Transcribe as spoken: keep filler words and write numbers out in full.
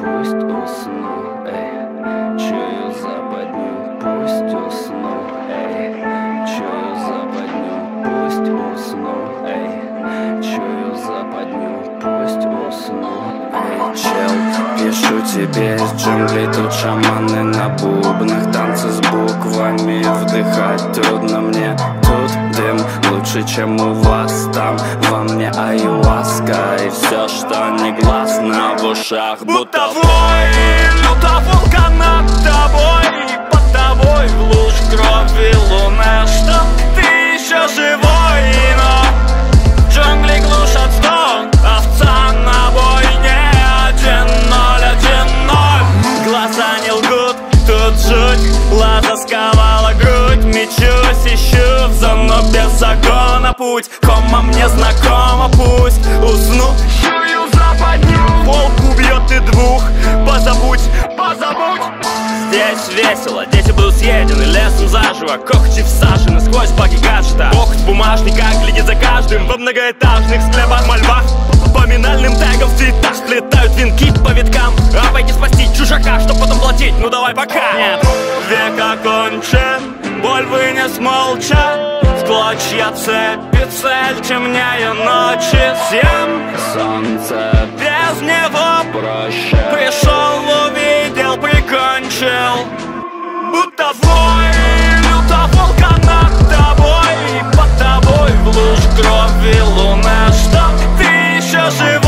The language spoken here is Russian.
пусть усну, эй, чую западню, пусть усну, эй, чую западню, пусть усну, эй, чую западню, пусть усну. Эй, чел, пишу тебе из джунглей, тут шаманы на бубнах, танцы с буквами, вдыхать трудно мне. Тут дым лучше, чем у вас там, во мне аюаска, и все, что негласно в ушах, будто вой, люто волка над тобой, и под тобой в луж крови луна, чтоб ты еще живой, но джунгли глушат стон, овца на бойне. Один-ноль, один-ноль, глаза не лгут, тут жуть, лаза сковала грудь, мечусь, ищу в зону без закона путь, кома мне знакома, пусть усну, чую западню, волк убьет и двух, позабудь, позабудь. Здесь весело, дети будут съедены лесом заживо, когти всажены сквозь баги гаджета. Коготь бумажника глядит за каждым во многоэтажных склепах, мольбах. Поминальным тегом в цветах сплетают венки по виткам, а пойти спасти чужака, чтоб потом платить, ну давай пока. Нет, век окончен, боль вынес молча, в клочья цепи цель, темнее ночи. Съем солнце без него проще, пришел, увидел, прикончил. Будто вой, люто волка над тобой, и под тобой в луж крови луна, чтоб ты еще жив.